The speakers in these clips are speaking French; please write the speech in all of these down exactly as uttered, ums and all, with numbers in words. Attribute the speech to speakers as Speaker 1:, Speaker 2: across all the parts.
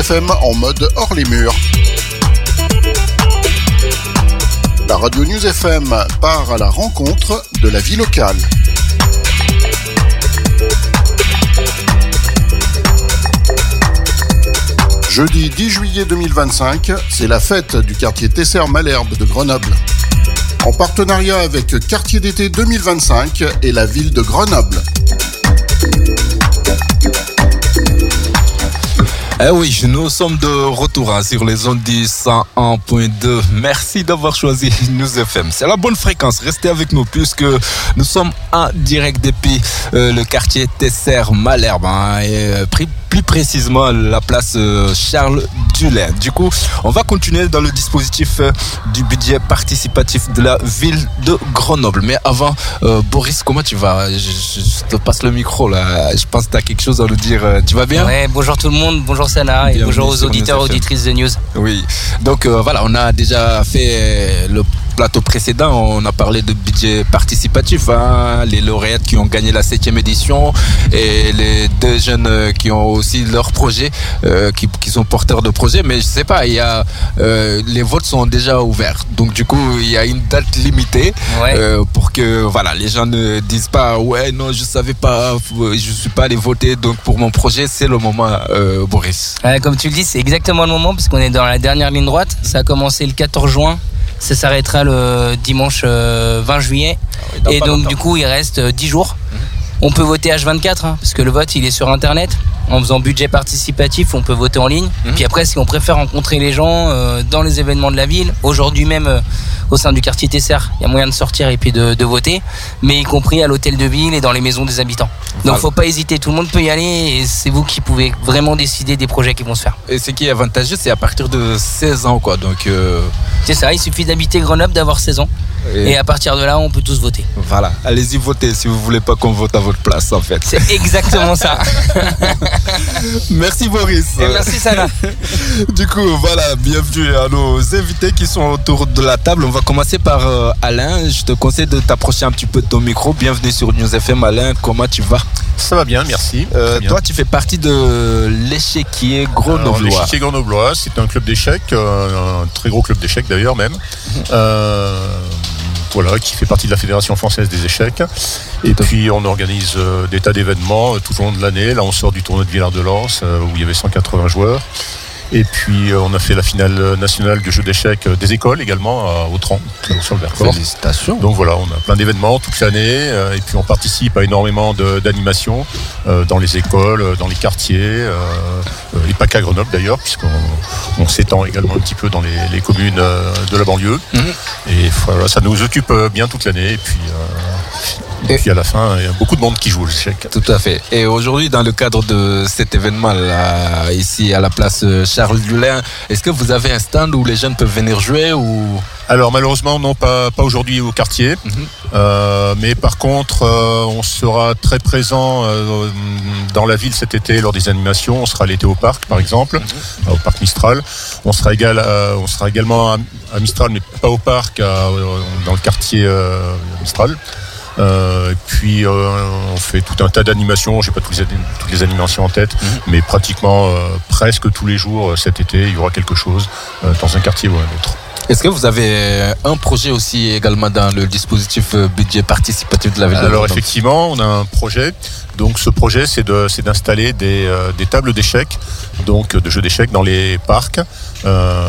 Speaker 1: F M en mode hors les murs. La radio News F M part à la rencontre de la vie locale. Jeudi dix juillet deux mille vingt-cinq, c'est la fête du quartier Tesser-Malherbe de Grenoble. En partenariat avec Quartier d'été deux mille vingt-cinq et la ville de Grenoble.
Speaker 2: Eh oui, nous sommes de retour hein, sur les ondes du cent un point deux. Merci d'avoir choisi News F M. C'est la bonne fréquence. Restez avec nous puisque nous sommes en direct depuis euh, le quartier Tesser-Malherbe hein, et euh, plus, plus précisément la place euh, Charles Dulin. Du coup, on va continuer dans le dispositif euh, du budget participatif de la ville de Grenoble. Mais avant, euh, Boris, comment tu vas? je, je, je te passe le micro là. Je pense que tu as quelque chose à nous dire. Tu vas bien?
Speaker 3: Ouais, bonjour tout le monde. Bonjour Sana et bonjour aux auditeurs et auditrices de News.
Speaker 2: Oui, donc euh, voilà, on a déjà fait le plateau précédent, on a parlé de budget participatif, hein, les lauréates qui ont gagné la septième édition et les deux jeunes qui ont aussi leur projet, euh, qui, qui sont porteurs de projets, mais je sais pas, il y a, euh, les votes sont déjà ouverts, donc du coup il y a une date limitée ouais. euh, pour que voilà, les gens ne disent pas ouais non je savais pas, je suis pas allé voter, donc pour mon projet c'est le moment euh, Boris.
Speaker 3: Ouais, comme tu le dis, c'est exactement le moment parce qu'on est dans la dernière ligne droite, ça a commencé le quatorze juin. Ça s'arrêtera le dimanche vingt juillet. Ah oui, et donc longtemps. Du coup il reste dix jours. Mmh. On peut voter H vingt-quatre hein, parce que le vote il est sur internet. En faisant budget participatif, on peut voter en ligne. Mmh. Puis après, si on préfère rencontrer les gens euh, dans les événements de la ville, aujourd'hui même euh, au sein du quartier Tesser, il y a moyen de sortir et puis de, de voter, mais y compris à l'hôtel de ville et dans les maisons des habitants. Donc voilà. Faut pas hésiter, tout le monde peut y aller et c'est vous qui pouvez vraiment décider des projets qui vont se faire.
Speaker 2: Et ce qui est avantageux, c'est à partir de seize ans quoi. Donc euh...
Speaker 3: c'est ça, il suffit d'habiter Grenoble, d'avoir seize ans. Et... et à partir de là, on peut tous voter.
Speaker 2: Voilà, allez-y voter si vous voulez pas qu'on vote à votre place en fait.
Speaker 3: C'est exactement ça.
Speaker 2: Merci Boris.
Speaker 3: Et merci Sana.
Speaker 2: Du coup, voilà, bienvenue à nos invités qui sont autour de la table. On va commencer par euh, Alain. Je te conseille de t'approcher un petit peu de ton micro. Bienvenue sur News F M. Alain, comment tu vas?
Speaker 4: Ça va bien, merci.
Speaker 2: Euh,
Speaker 4: bien.
Speaker 2: Toi, tu fais partie de l'échiquier grenoblois.
Speaker 4: L'échiquier grenoblois, c'est un club d'échecs, euh, un très gros club d'échecs d'ailleurs même. Euh, Voilà, qui fait partie de la Fédération française des échecs. Et puis on organise euh, des tas d'événements euh, tout au long de l'année. Là on sort du tournoi de Villard-de-Lans euh, où il y avait cent quatre-vingts joueurs. Et puis euh, on a fait la finale nationale du jeu d'échecs euh, des écoles également à Autran, sur le Vercors.
Speaker 2: Félicitations.
Speaker 4: Donc voilà, on a plein d'événements toute l'année. Euh, et puis on participe à énormément de, d'animations euh, dans les écoles, euh, dans les quartiers. Euh, euh, et pas qu'à Grenoble d'ailleurs, puisqu'on on s'étend également un petit peu dans les, les communes euh, de la banlieue. Mmh. Et voilà, ça nous occupe bien toute l'année. Et puis... Euh, Et puis à la fin, il y a beaucoup de monde qui joue au échec.
Speaker 2: Tout à fait. Et aujourd'hui, dans le cadre de cet événement-là, ici à la place Charles Dulin, est-ce que vous avez un stand où les jeunes peuvent venir jouer ou...
Speaker 4: Alors malheureusement, non, pas, pas aujourd'hui au quartier. Mm-hmm. Euh, mais par contre, euh, on sera très présent euh, dans la ville cet été lors des animations. On sera l'été au parc, par exemple, mm-hmm. au parc Mistral. On sera, égal, euh, on sera également à, à Mistral, mais pas au parc, à, dans le quartier euh, Mistral. Euh, et puis euh, on fait tout un tas d'animations. J'ai pas toutes les, toutes les animations en tête, mmh. mais pratiquement euh, presque tous les jours euh, cet été, il y aura quelque chose euh, dans un quartier ou un autre.
Speaker 2: Est-ce que vous avez un projet aussi également dans le dispositif budget participatif de la ville de
Speaker 4: Alors effectivement, on a un projet. Donc ce projet, c'est, de, c'est d'installer des, euh, des tables d'échecs, donc de jeux d'échecs dans les parcs. Euh,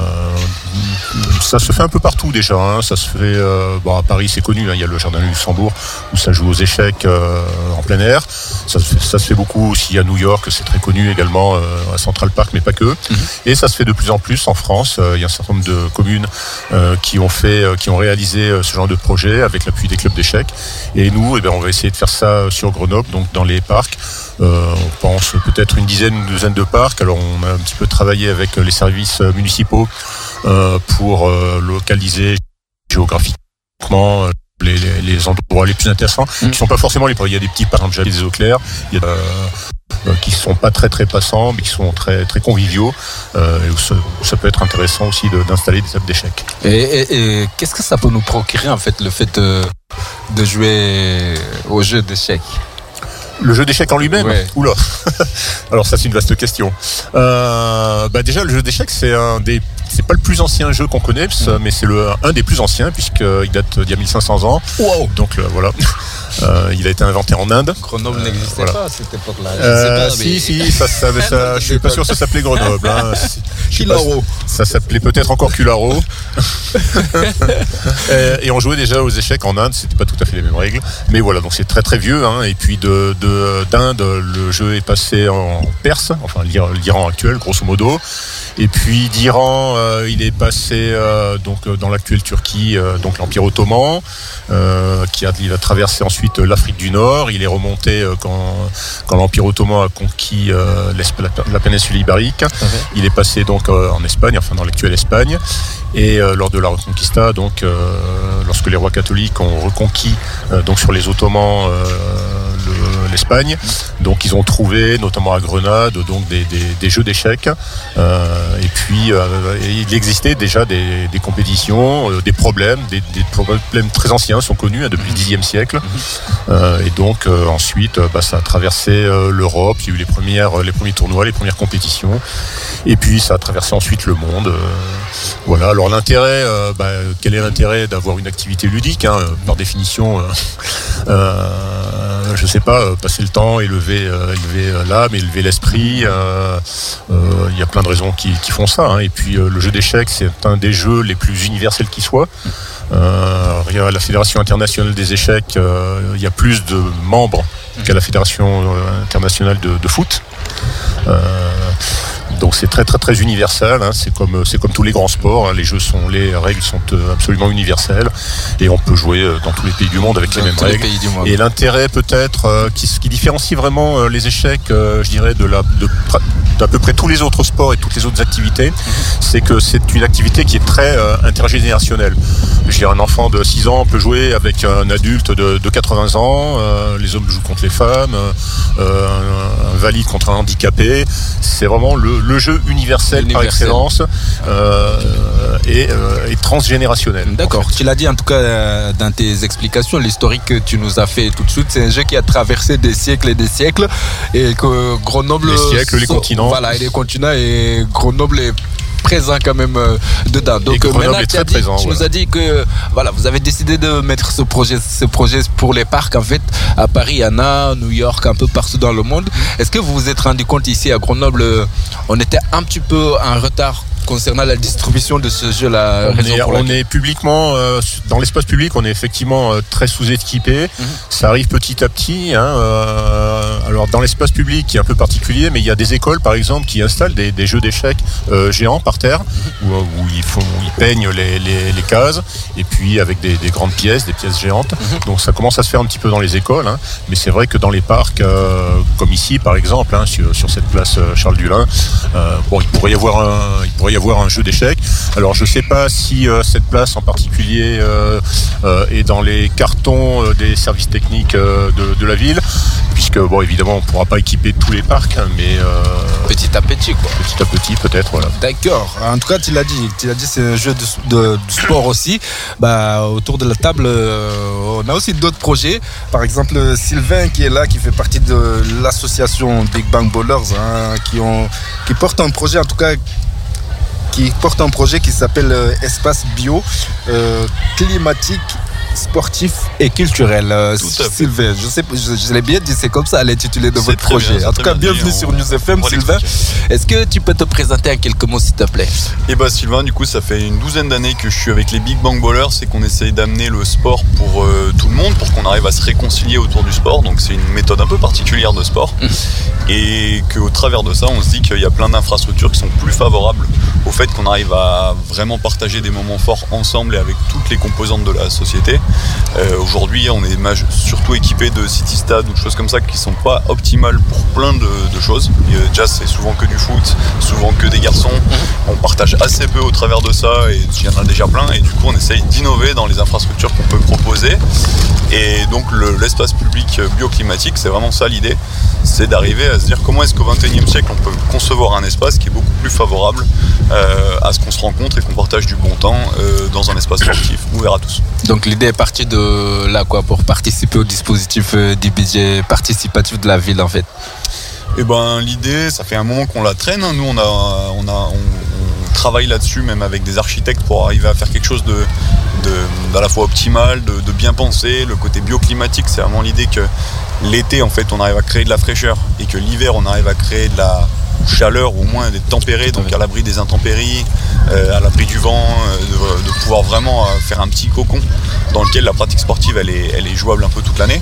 Speaker 4: ça se fait un peu partout déjà. Hein. Ça se fait euh, bon, à Paris, c'est connu. Hein. Il y a le Jardin du Luxembourg où ça joue aux échecs euh, en plein air. Ça se fait, ça se fait beaucoup aussi à New York. C'est très connu également euh, à Central Park, mais pas que. Mm-hmm. Et ça se fait de plus en plus en France. Euh, il y a un certain nombre de communes euh, qui ont fait, euh, qui ont réalisé euh, ce genre de projet avec l'appui des clubs d'échecs. Et nous, eh bien, on va essayer de faire ça sur Grenoble, donc dans les parcs. Euh, on pense peut-être une dizaine, une douzaine de parcs. Alors on a un petit peu travaillé avec les services municipaux euh, pour euh, localiser géographiquement les, les, les endroits les plus intéressants, mmh. qui ne sont pas forcément les. Il y a des petits parcs, j'avais des eaux claires, il y a euh, qui ne sont pas très très passants, mais qui sont très très conviviaux. Euh, et où ça, où ça peut être intéressant aussi de, d'installer des tables d'échecs.
Speaker 2: Et, et, et qu'est-ce que ça peut nous procurer en fait le fait de, de jouer au jeu d'échecs?
Speaker 4: Le jeu d'échecs en lui-même,
Speaker 2: ouais.
Speaker 4: Oula. Alors ça c'est une vaste question. Euh, bah déjà le jeu d'échecs c'est un des, c'est pas le plus ancien jeu qu'on connaît, mais c'est le un des plus anciens puisqu'il date d'il y a mille cinq cents ans.
Speaker 2: Wow.
Speaker 4: Donc euh, voilà. Euh, il a été inventé en Inde.
Speaker 2: Grenoble euh, n'existait voilà. pas à cette époque-là. Je
Speaker 4: euh,
Speaker 2: sais pas,
Speaker 4: si,
Speaker 2: mais...
Speaker 4: si, ça, ça, ça, ça je suis pas sûr que ça s'appelait Grenoble. Hein.
Speaker 2: Cularo.
Speaker 4: Ça s'appelait peut-être encore Cularo. et, et on jouait déjà aux échecs en Inde, c'était pas tout à fait les mêmes règles. Mais voilà, donc c'est très très vieux. Hein. Et puis de, de, d'Inde, le jeu est passé en Perse, enfin l'Iran actuel, grosso modo. Et puis d'Iran, euh, il est passé euh, donc dans l'actuelle Turquie, euh, donc l'Empire ottoman, euh, qui a, il a traversé ensuite l'Afrique du Nord. Il est remonté euh, quand, quand l'Empire ottoman a conquis euh, la, la péninsule ibérique. Okay. Il est passé donc euh, en Espagne, enfin dans l'actuelle Espagne. Et euh, lors de la Reconquista, donc euh, lorsque les rois catholiques ont reconquis euh, donc sur les Ottomans euh, le, l'Espagne, donc ils ont trouvé notamment à Grenade donc des, des, des jeux d'échecs. Euh, et puis euh, il existait déjà des, des compétitions, euh, des problèmes, des, des problèmes très anciens sont connus hein, depuis le dixième siècle. Euh, et donc euh, ensuite, bah, ça a traversé euh, l'Europe. Il y a eu les premières, les premiers tournois, les premières compétitions. Et puis ça a traversé ensuite le monde. Euh, voilà. Alors l'intérêt, euh, bah, quel est l'intérêt d'avoir une activité ludique hein, par définition, euh, euh, je sais pas, euh, passer le temps, élever, euh, élever l'âme, élever l'esprit. Euh, euh, il y a plein de raisons qui, qui font ça. Hein. Et puis euh, le jeu d'échecs, c'est un des jeux les plus universels qui soit. Euh, à la Fédération internationale des échecs, euh, il y a plus de membres qu'à la Fédération internationale de, de foot. Euh, donc c'est très très très universel, hein. c'est comme c'est comme tous les grands sports, hein. Les jeux sont, les règles sont absolument universelles et on peut jouer dans tous les pays du monde avec dans les mêmes règles. Les et l'intérêt peut-être euh, qui, qui différencie vraiment euh, les échecs, euh, je dirais de la de, d'à peu près tous les autres sports et toutes les autres activités, mm-hmm. c'est que c'est une activité qui est très euh, intergénérationnelle. Je dirais un enfant de six ans peut jouer avec un adulte de, de quatre-vingts ans, euh, les hommes jouent contre les femmes, euh, un valide contre un handicapé. C'est vraiment le, le jeu universel, universel par excellence euh, et, euh, et transgénérationnel.
Speaker 2: D'accord, en fait. Tu l'as dit en tout cas euh, dans tes explications, l'historique que tu nous as fait tout de suite, c'est un jeu qui a traversé des siècles et des siècles et que Grenoble...
Speaker 4: Les siècles, les so- continents.
Speaker 2: Voilà, et les continents et Grenoble est présent quand même euh, dedans. Donc
Speaker 4: et Grenoble est très
Speaker 2: dit,
Speaker 4: présent.
Speaker 2: Tu
Speaker 4: voilà.
Speaker 2: nous as dit que voilà, vous avez décidé de mettre ce projet, ce projet pour les parcs. En fait, à Paris, il y en a, New York, un peu partout dans le monde. Est-ce que vous vous êtes rendu compte ici à Grenoble, on était un petit peu en retard concernant la distribution de ce jeu, la
Speaker 4: on
Speaker 2: raison
Speaker 4: est,
Speaker 2: pour
Speaker 4: on est publiquement euh, dans l'espace public, on est effectivement euh, très sous-équipé. Mm-hmm. Ça arrive petit à petit. Hein, euh, alors dans l'espace public, qui est un peu particulier, mais il y a des écoles, par exemple, qui installent des, des jeux d'échecs euh, géants par terre, mm-hmm. où, où ils font, où ils peignent les, les, les cases, et puis avec des, des grandes pièces, des pièces géantes. Mm-hmm. Donc ça commence à se faire un petit peu dans les écoles, hein, mais c'est vrai que dans les parcs, euh, comme ici, par exemple, hein, sur, sur cette place Charles Dulin, euh, bon, il pourrait y avoir un, il pourrait y avoir un jeu d'échecs. Alors je ne sais pas si euh, cette place en particulier euh, euh, est dans les cartons euh, des services techniques euh, de, de la ville, puisque bon évidemment on ne pourra pas équiper tous les parcs, hein, mais euh,
Speaker 2: petit à petit quoi.
Speaker 4: Petit à petit peut-être, voilà.
Speaker 2: D'accord. En tout cas tu l'as dit, tu l'as dit c'est un jeu de, de, de sport aussi. Bah, autour de la table, euh, on a aussi d'autres projets. Par exemple Sylvain qui est là, qui fait partie de l'association Big Bang Bowlers, hein, qui ont qui porte un projet en tout cas. qui porte un projet qui s'appelle euh, Espace Bio, euh, climatique, sportif et culturel. Euh, Sylvain, je sais, je, je l'ai bien dit, c'est comme ça l'intitulé de c'est votre projet. Bien, en tout cas, bienvenue on, sur News F M, Sylvain. Est-ce que tu peux te présenter en quelques mots, s'il te plaît?
Speaker 5: Eh bah, Sylvain, du coup, ça fait une douzaine d'années que je suis avec les Big Bang Bowlers et qu'on essaye d'amener le sport pour euh, tout le monde, pour qu'on arrive à se réconcilier autour du sport. Donc, c'est une méthode un peu particulière de sport. Mmh. Et qu'au travers de ça, on se dit qu'il y a plein d'infrastructures qui sont plus favorables au fait qu'on arrive à vraiment partager des moments forts ensemble et avec toutes les composantes de la société. Euh, aujourd'hui, on est maj- surtout équipé de city-stades ou de choses comme ça qui sont pas optimales pour plein de, de choses. Et, euh, déjà, c'est souvent que du foot, souvent que des garçons. On partage assez peu au travers de ça et il y en a déjà plein. Et du coup, on essaye d'innover dans les infrastructures qu'on peut proposer. Et donc le, l'espace public bioclimatique, c'est vraiment ça l'idée, c'est d'arriver à se dire comment est-ce qu'au vingt et unième siècle on peut concevoir un espace qui est beaucoup plus favorable euh, à ce qu'on se rencontre et qu'on partage du bon temps euh, dans un espace sportif ouvert à tous.
Speaker 2: Donc l'idée est partie de là quoi, pour participer au dispositif euh, du budget participatif de la ville en fait.
Speaker 5: Et ben l'idée, ça fait un moment qu'on la traîne. Nous on a, on a, on, on travaille là-dessus, même avec des architectes pour arriver à faire quelque chose de, de d'à la fois optimal, de, de bien pensé. Le côté bioclimatique, c'est vraiment l'idée que l'été en fait on arrive à créer de la fraîcheur et que l'hiver on arrive à créer de la chaleur, ou au moins d'être tempéré, donc à l'abri des intempéries, euh, à l'abri du vent, euh, de, de pouvoir vraiment euh, faire un petit cocon dans lequel la pratique sportive elle est, elle est jouable un peu toute l'année.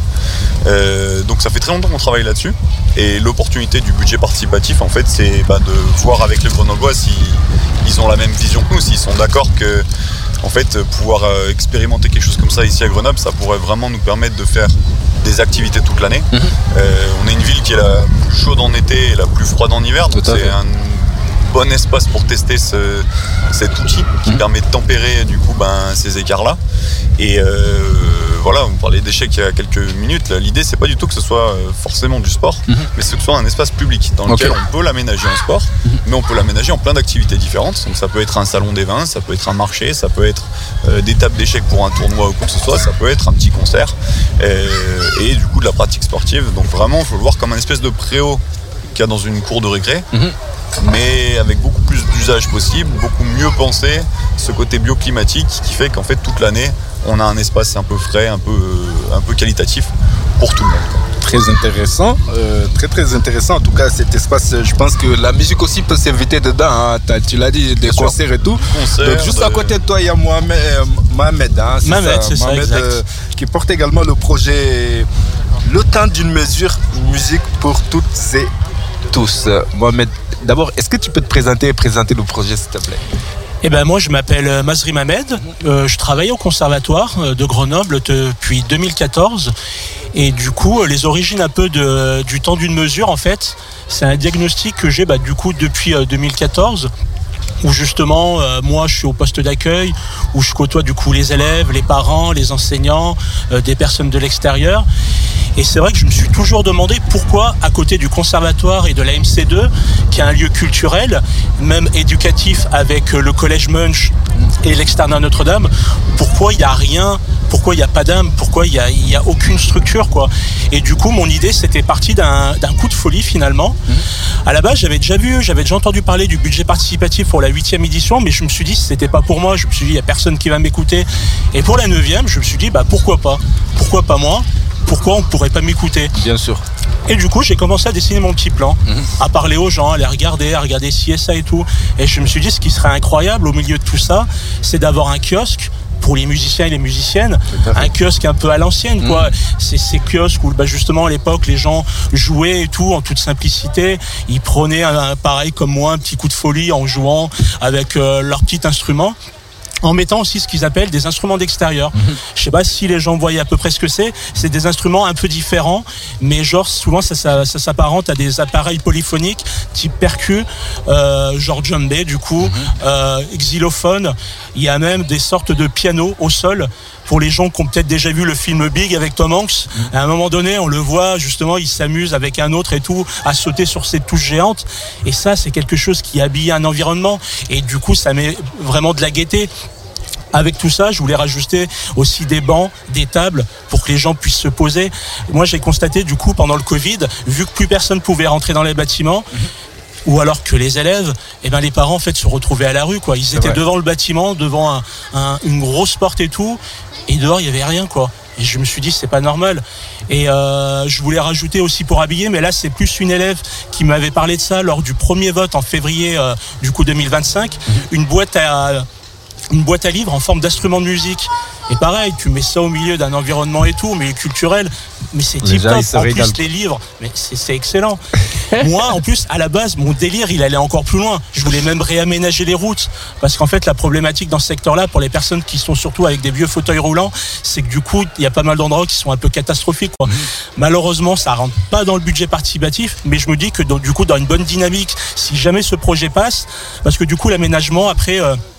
Speaker 5: Euh, donc ça fait très longtemps qu'on travaille là-dessus, et l'opportunité du budget participatif en fait c'est bah, de voir avec les Grenoblois s'ils ils ont la même vision que nous, s'ils sont d'accord que en fait pouvoir euh, expérimenter quelque chose comme ça ici à Grenoble, ça pourrait vraiment nous permettre de faire des activités toute l'année. Mmh. Euh, on est une ville qui est la plus chaude en été et la plus froide en hiver, donc c'est un bon espace pour tester ce, cet outil qui mmh. permet de tempérer du coup ben, ces écarts-là. Et euh, voilà, on parlait d'échecs il y a quelques minutes. Là, l'idée, c'est pas du tout que ce soit forcément du sport, mmh. mais que ce soit un espace public dans lequel okay. on peut l'aménager en sport, mmh. mais on peut l'aménager en plein d'activités différentes. Donc ça peut être un salon des vins, ça peut être un marché, ça peut être euh, des tables d'échecs pour un tournoi ou quoi que ce soit, ça peut être un petit concert et, et du coup de la pratique sportive. Donc vraiment, il faut le voir comme un espèce de préau qu'il y a dans une cour de récré. Mmh. mais avec beaucoup plus d'usages possibles, beaucoup mieux pensé, ce côté bioclimatique qui fait qu'en fait toute l'année on a un espace un peu frais, un peu, un peu qualitatif pour tout le monde.
Speaker 2: Très intéressant, euh, très très intéressant en tout cas cet espace. Je pense que la musique aussi peut s'inviter dedans, hein. Tu l'as dit, des Bien concerts sûr. Et tout. Concert, donc juste de... à côté de toi il y a Mohamed, euh, Mohamed, hein, c'est
Speaker 6: Mohamed,
Speaker 2: ça,
Speaker 6: c'est ça,
Speaker 2: Mohamed euh, qui porte également le projet Le temps d'une mesure, musique pour toutes et tous. Mohamed, d'abord, est-ce que tu peux te présenter et présenter le projet s'il te plaît?
Speaker 6: Eh ben moi je m'appelle Mazri Mohamed, euh, je travaille au conservatoire de Grenoble depuis deux mille quatorze et du coup les origines un peu de, du temps d'une mesure en fait, c'est un diagnostic que j'ai bah, du coup depuis euh, deux mille quatorze où justement euh, moi je suis au poste d'accueil où je côtoie du coup les élèves, les parents, les enseignants, euh, des personnes de l'extérieur. Et c'est vrai que je me suis toujours demandé pourquoi, à côté du conservatoire et de la M C deux, qui est un lieu culturel, même éducatif avec le collège Munch et l'externat Notre-Dame, pourquoi il n'y a rien, pourquoi il n'y a pas d'âme, pourquoi il n'y a, il y a aucune structure, quoi. Et du coup, mon idée, c'était parti d'un, d'un coup de folie, finalement. Mmh. À la base, j'avais déjà vu, j'avais déjà entendu parler du budget participatif pour la huitième édition, mais je me suis dit, c'était pas pour moi. Je me suis dit, il n'y a personne qui va m'écouter. Et pour la neuvième, je me suis dit, bah, pourquoi pas? Pourquoi pas moi? Pourquoi on ne pourrait pas m'écouter?
Speaker 2: Bien sûr.
Speaker 6: Et du coup, j'ai commencé à dessiner mon petit plan, mmh. à parler aux gens, à les regarder, à regarder ci et ça et tout. Et je me suis dit, ce qui serait incroyable au milieu de tout ça, c'est d'avoir un kiosque pour les musiciens et les musiciennes, un kiosque un peu à l'ancienne, quoi. Mmh. C'est ces kiosques où, bah, justement, à l'époque, les gens jouaient et tout, en toute simplicité. Ils prenaient, un, un, pareil comme moi, un petit coup de folie en jouant avec euh, leur petit instrument, en mettant aussi ce qu'ils appellent des instruments d'extérieur. Mmh. Je sais pas si les gens voyaient à peu près ce que c'est. C'est des instruments un peu différents, mais genre souvent ça, ça, ça s'apparente à des appareils polyphoniques type percu, euh, genre djembé du coup, mmh. euh, xylophone. Il y a même des sortes de pianos au sol. Pour les gens qui ont peut-être déjà vu le film Big avec Tom Hanks, mmh. à un moment donné, on le voit justement, il s'amuse avec un autre et tout, à sauter sur ces touches géantes. Et ça, c'est quelque chose qui habille un environnement. Et du coup, ça met vraiment de la gaieté. Avec tout ça, je voulais rajouter aussi des bancs, des tables pour que les gens puissent se poser. Moi, j'ai constaté du coup pendant le Covid, vu que plus personne pouvait rentrer dans les bâtiments, mmh. ou alors que les élèves, eh ben les parents en fait se retrouvaient à la rue, quoi. Ils c'est étaient vrai. Devant le bâtiment, devant un, un, une grosse porte et tout, et dehors il y avait rien, quoi. Et je me suis dit c'est pas normal. Et euh, je voulais rajouter aussi pour habiller, mais là c'est plus une élève qui m'avait parlé de ça lors du premier vote en février euh, du coup deux mille vingt-cinq, mmh. une boîte à une boîte à livres en forme d'instrument de musique. Et pareil, tu mets ça au milieu d'un environnement et tout, mais culturel, mais c'est tip top. En plus, les livres, mais c'est, c'est excellent. Moi, en plus, à la base, mon délire, il allait encore plus loin. Je voulais même réaménager les routes. Parce qu'en fait, la problématique dans ce secteur-là, pour les personnes qui sont surtout avec des vieux fauteuils roulants, c'est que du coup, il y a pas mal d'endroits qui sont un peu catastrophiques, quoi. Mmh. Malheureusement, ça rentre pas dans le budget participatif, mais je me dis que donc, du coup, dans une bonne dynamique, si jamais ce projet passe, parce que du coup, l'aménagement, après, euh,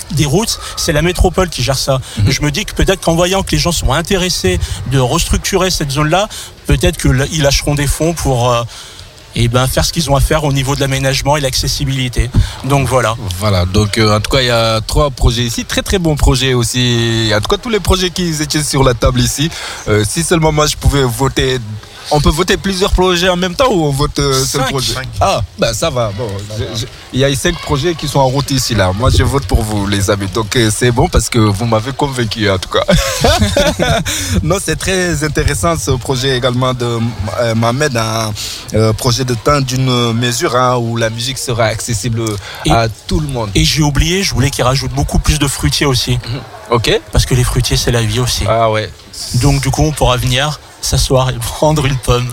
Speaker 6: des routes, c'est la métropole qui gère ça. Mmh. Je me dis que peut-être qu'en voyant que les gens sont intéressés de restructurer cette zone-là, peut-être qu'ils lâcheront des fonds pour... Euh, et ben faire ce qu'ils ont à faire au niveau de l'aménagement et l'accessibilité. Donc voilà.
Speaker 2: Voilà, donc euh, en tout cas il y a trois projets ici, très très bons projets aussi. En tout cas tous les projets qui étaient sur la table ici. Euh, si seulement moi je pouvais voter. On peut voter plusieurs projets en même temps ou on vote euh, seul projet? Ah, bah ça va. Bon, je, je, il y a cinq projets qui sont en route ici là. Moi, je vote pour vous, les amis. Donc euh, c'est bon parce que vous m'avez convaincu en tout cas. Non, c'est très intéressant ce projet également de euh, Mohamed, un euh, projet de temps d'une mesure hein, où la musique sera accessible et, à tout le monde.
Speaker 6: Et j'ai oublié, je voulais qu'il rajoute beaucoup plus de fruitiers aussi.
Speaker 2: Mmh. Ok.
Speaker 6: Parce que les fruitiers c'est la vie aussi.
Speaker 2: Ah ouais.
Speaker 6: Donc du coup, on pourra venir s'asseoir et prendre une pomme.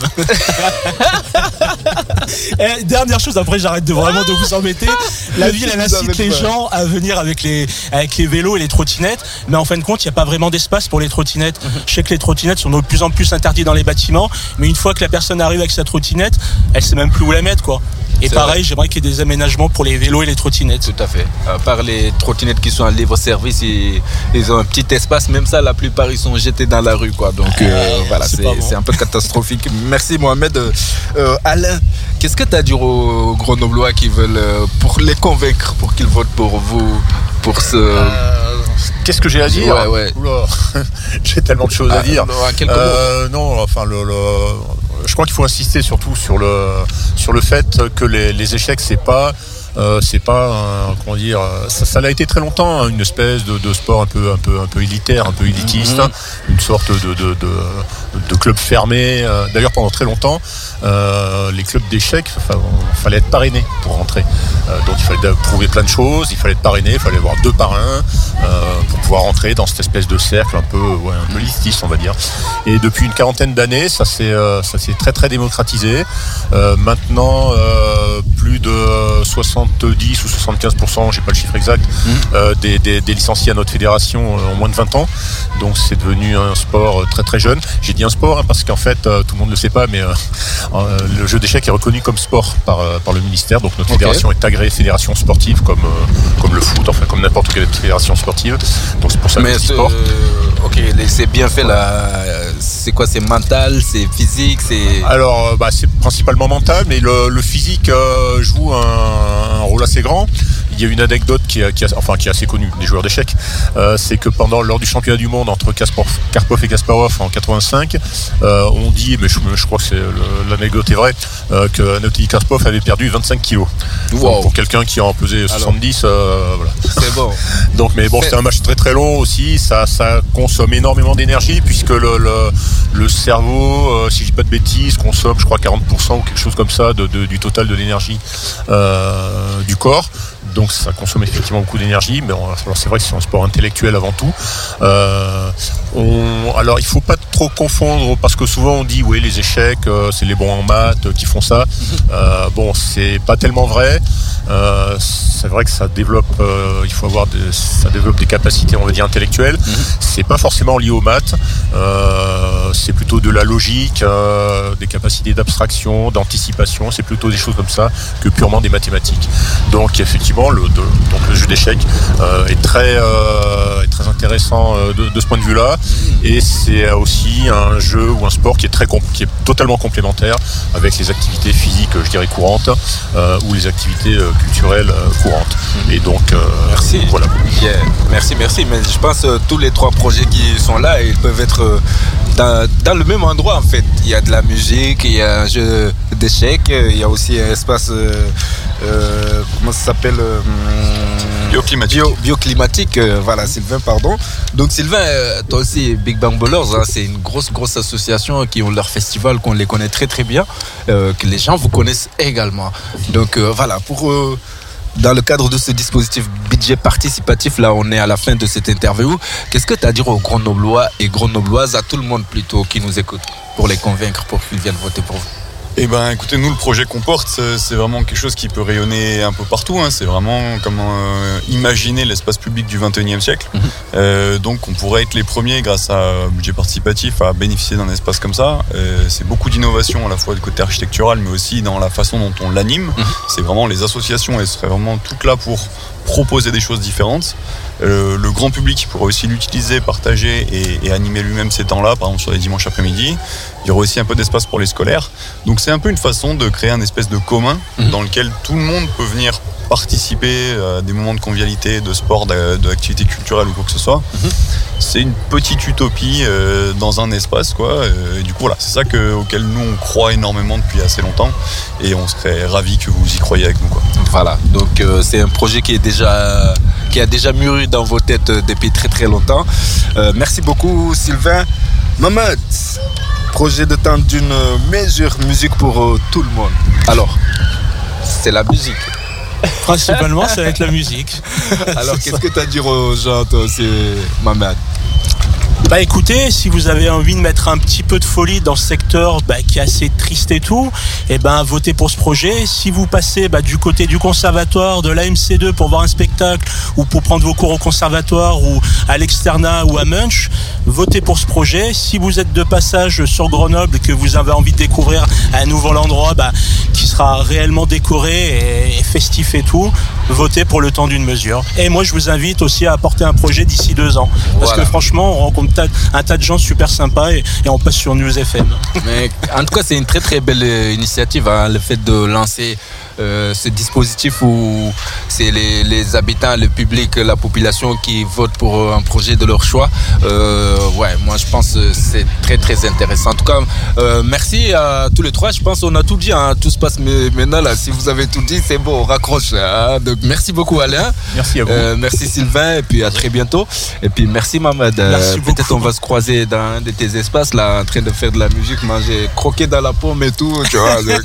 Speaker 6: Et dernière chose, après j'arrête de vraiment de vous embêter. La ville elle incite les gens à venir avec les, avec les vélos et les trottinettes, mais en fin de compte il n'y a pas vraiment d'espace pour les trottinettes. Je sais que les trottinettes sont de plus en plus interdites dans les bâtiments, mais une fois que la personne arrive avec sa trottinette, elle sait même plus où la mettre quoi. Et c'est pareil, vrai. J'aimerais qu'il y ait des aménagements pour les vélos et les trottinettes.
Speaker 2: Tout à fait. À part les trottinettes qui sont en libre-service, ils, ils ont un petit espace. Même ça, la plupart, ils sont jetés dans la rue, quoi. Donc euh, voilà, c'est, c'est, bon. c'est un peu catastrophique. Merci Mohamed. Euh, Alain, qu'est-ce que tu as à dire aux Grenoblois qui veulent, euh, pour les convaincre, pour qu'ils votent pour vous, pour ce...
Speaker 4: Euh, qu'est-ce que j'ai à dire?
Speaker 2: Ouais, ouais.
Speaker 4: Oula, j'ai tellement de choses
Speaker 2: ah,
Speaker 4: à dire.
Speaker 2: Non, à quelques
Speaker 4: euh, mots. Non, enfin, le... le... je crois qu'il faut insister surtout sur le, sur le fait que les, les échecs, c'est pas, euh, c'est pas, un, comment dire, ça, ça l'a été très longtemps, hein, une espèce de, de sport un peu, un peu, un peu élitaire, un peu élitiste, mmh. une sorte de, de, de, de club fermé. D'ailleurs, pendant très longtemps, euh, les clubs d'échecs, enfin, il fallait être parrainé pour rentrer. Euh, donc, il fallait prouver plein de choses, il fallait être parrainé, il fallait avoir deux parrains euh, pour pouvoir rentrer dans cette espèce de cercle un peu, ouais, un peu élitiste, on va dire. Et depuis une quarantaine d'années, ça s'est, euh, ça s'est très très démocratisé. Euh, maintenant, euh, plus de soixante-dix ou soixante-quinze pour cent, j'ai pas le chiffre exact, mmh. euh, des, des, des licenciés à notre fédération euh, ont moins de vingt ans. Donc c'est devenu un sport très très jeune. J'ai dit un sport hein, parce qu'en fait, euh, tout le monde ne le sait pas, mais euh, euh, le jeu d'échecs est reconnu comme sport par, euh, par le ministère. Donc notre okay. fédération est agréée fédération sportive comme, euh, comme le foot, enfin comme n'importe quelle fédération sportive. Donc c'est pour ça que c'est sport.
Speaker 2: Euh, ok, c'est bien fait là. C'est quoi? C'est mental, c'est physique, c'est...
Speaker 4: Alors bah, c'est principalement mental, mais le, le physique euh, joue un, un rôle assez grand. Il y a une anecdote qui est, qui est, enfin, qui est assez connue des joueurs d'échecs, euh, c'est que pendant lors du championnat du monde entre Kasparov, Karpov et Kasparov en quatre-vingt-cinq, euh, on dit, mais je, je crois que c'est, le, l'anecdote est vraie, euh, que Anatoly Karpov avait perdu vingt-cinq kilos. Wow. Pour quelqu'un qui en pesait soixante-dix, euh, voilà.
Speaker 2: C'est bon.
Speaker 4: Donc, mais bon, c'est... c'était un match très très long aussi. Ça, ça consomme énormément d'énergie puisque le, le, le cerveau, euh, si je dis pas de bêtises, consomme, je crois, quarante pour cent ou quelque chose comme ça de, de, du total de l'énergie euh, du corps. Donc ça consomme effectivement beaucoup d'énergie, mais on, alors c'est vrai que c'est un sport intellectuel avant tout. Euh, on, alors il faut pas trop confondre parce que souvent on dit oui les échecs euh, c'est les bons en maths euh, qui font ça. Euh, bon c'est pas tellement vrai. Euh, c'est vrai que ça développe, euh, il faut avoir des, ça développe des capacités on va dire intellectuelles. C'est pas forcément lié aux maths. Euh, c'est plutôt de la logique, euh, des capacités d'abstraction, d'anticipation. C'est plutôt des choses comme ça que purement des mathématiques. Donc effectivement Le, de, donc le jeu d'échecs euh, est, très, euh, est très intéressant euh, de, de ce point de vue-là, et c'est aussi un jeu ou un sport qui est, très, qui est totalement complémentaire avec les activités physiques, je dirais, courantes euh, ou les activités euh, culturelles euh, courantes. Et donc, euh,
Speaker 2: merci.
Speaker 4: Voilà.
Speaker 2: Yeah. Merci, merci. Mais je pense que euh, tous les trois projets qui sont là, ils peuvent être euh, dans, dans le même endroit en fait. Il y a de la musique, il y a un jeu d'échecs, il y a aussi un espace, euh, euh, comment ça s'appelle euh,
Speaker 5: Bioclimatique.
Speaker 2: Bio, bioclimatique, euh, voilà Sylvain, pardon. Donc Sylvain, euh, toi aussi, Big Bang Ballers, hein, c'est une grosse, grosse association qui ont leur festival, qu'on les connaît très, très bien, euh, que les gens vous connaissent également. Donc euh, voilà, pour... Euh, dans le cadre de ce dispositif budget participatif, là on est à la fin de cette interview. Qu'est-ce que tu as à dire aux Grenoblois et Grenobloises, à tout le monde plutôt qui nous écoute, pour les convaincre, pour qu'ils viennent voter pour vous?
Speaker 5: Eh ben, écoutez, nous, le projet qu'on porte, c'est vraiment quelque chose qui peut rayonner un peu partout. Hein. C'est vraiment comment euh, imaginer l'espace public du vingt et unième siècle. Mmh. Euh, donc, on pourrait être les premiers, grâce à un budget participatif, à bénéficier d'un espace comme ça. Euh, c'est beaucoup d'innovation, à la fois du côté architectural, mais aussi dans la façon dont on l'anime. Mmh. C'est vraiment les associations, elles seraient vraiment toutes là pour proposer des choses différentes. Euh, le grand public pourra aussi l'utiliser, partager et, et animer lui-même ces temps-là, par exemple sur les dimanches après-midi. Il y aura aussi un peu d'espace pour les scolaires. Donc c'est un peu une façon de créer un espèce de commun mmh. dans lequel tout le monde peut venir participer à des moments de convivialité, de sport, d'activité culturelle ou quoi que ce soit. Mmh. C'est une petite utopie euh, dans un espace, quoi. Et du coup, voilà, c'est ça que, auquel nous on croit énormément depuis assez longtemps, et on serait ravis que vous y croyiez avec nous, quoi.
Speaker 2: Voilà, donc euh, c'est un projet qui est déjà, qui a déjà mûri dans vos têtes depuis très très longtemps. Euh, merci beaucoup, Sylvain. Mohamed, projet de temps d'une meilleure musique pour euh, tout le monde. Alors, c'est la musique.
Speaker 6: Principalement, ça va être la musique.
Speaker 2: Alors, qu'est-ce que tu as à dire aux gens, toi aussi, Mohamed?
Speaker 6: Bah écoutez, si vous avez envie de mettre un petit peu de folie dans ce secteur bah, qui est assez triste et tout, et ben votez pour ce projet. Si vous passez bah, du côté du conservatoire, de l'A M C deux pour voir un spectacle ou pour prendre vos cours au conservatoire ou à l'Externat ou à Munch, votez pour ce projet. Si vous êtes de passage sur Grenoble et que vous avez envie de découvrir un nouvel endroit bah, qui sera réellement décoré et, et festif et tout, votez pour le temps d'une mesure. Et moi je vous invite aussi à apporter un projet d'ici deux ans. Parce voilà. que franchement, on rencontre un tas de gens super sympas et, et on passe sur News F M.
Speaker 2: Mais en tout cas, c'est une très très belle initiative, hein, le fait de lancer euh, ce dispositif où c'est les, les habitants, le public, la population qui votent pour un projet de leur choix. Euh, ouais, moi je pense que c'est très très intéressant. En tout cas, euh, merci à tous les trois. Je pense qu'on a tout dit, hein. Tout se passe maintenant là. Si vous avez tout dit, c'est bon, on raccroche. Hein. Donc merci beaucoup Alain.
Speaker 4: Merci à vous.
Speaker 2: Euh, merci Sylvain et puis à très bientôt. Et puis merci Mohamed.
Speaker 6: Merci beaucoup.
Speaker 2: Peut-être on va se croiser dans un de tes espaces là, en train de faire de la musique, manger, croquer dans la pomme et tout, tu vois. Donc...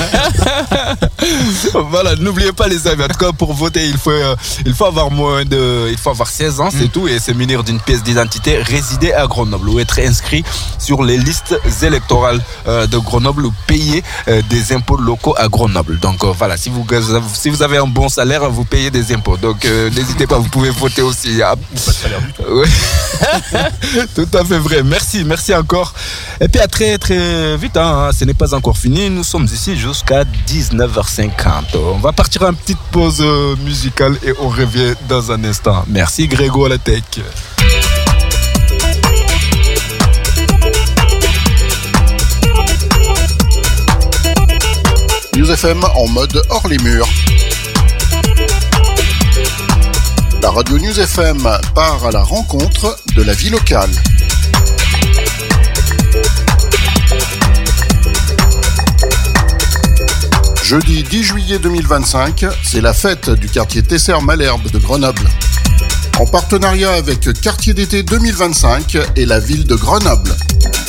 Speaker 2: voilà, n'oubliez pas les amis. En tout cas, pour voter, il faut, euh, il faut avoir moins de, il faut avoir seize ans, c'est mm. tout, et se munir d'une pièce d'identité, résider à Grenoble ou être inscrit sur les listes électorales euh, de Grenoble ou payer euh, des impôts locaux à Grenoble. Donc euh, voilà, si vous, si vous avez un bon salaire, vous payez des impôts. Donc euh, n'hésitez pas, vous pouvez voter aussi. Ah.
Speaker 4: Ou pas de salaire du tout.
Speaker 2: Ouais. Tout à fait vrai. Merci, merci encore. Et puis à très très vite, hein, ce n'est pas encore fini. Nous sommes ici jusqu'à dix-neuf heures cinquante. On va partir en petite pause musicale et on revient dans un instant. Merci Grégo la Tech.
Speaker 1: News F M en mode hors les murs. La radio News F M part à la rencontre de la vie locale. Jeudi dix juillet deux mille vingt-cinq, c'est la fête du quartier Tesser-Malherbe de Grenoble. En partenariat avec Quartier d'été deux mille vingt-cinq et la ville de Grenoble.